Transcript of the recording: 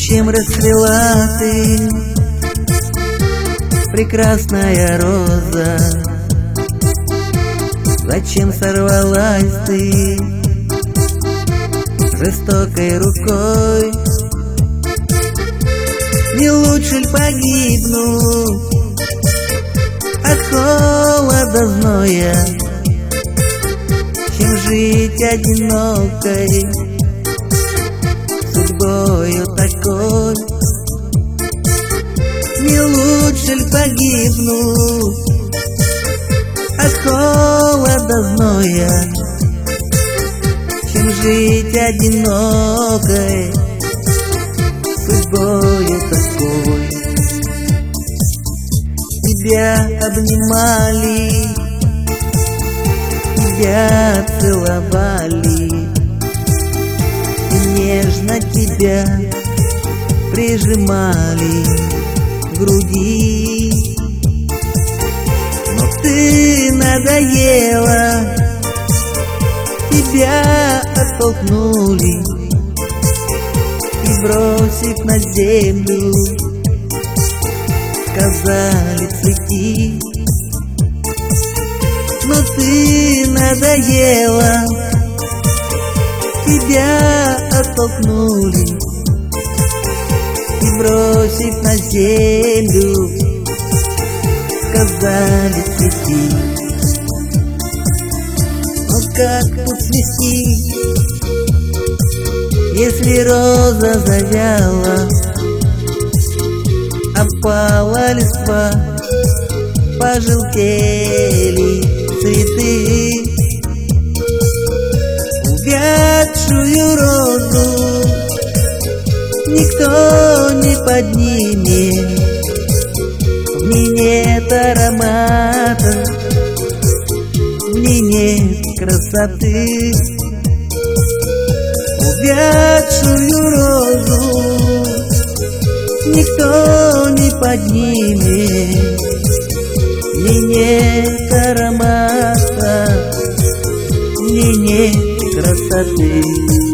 Зачем расцвела ты, прекрасная роза? Зачем сорвалась ты жестокой рукой? Не лучше ли погибну от холода зноя, чем жить одинокой судьбою такой? Не лучше ли погибну от холода зноя, чем жить одинокой судьбою такой? Тебя обнимали, тебя целовали, и нежно тебя прижимали к груди. Но ты надоела, тебя оттолкнули и, бросив на землю, сказали цвети. Но ты надоела, тебя оттолкнули и, бросив на землю, сказали цвети. Но как тут свести, если роза завяла, опала листва, пожелтели цветы? Увядшую розу никто не поднимет, в ней нет аромата, в ней нет красоты. Увядшую розу никто не поднимет, в ней нет аромата, в ней нет красоты.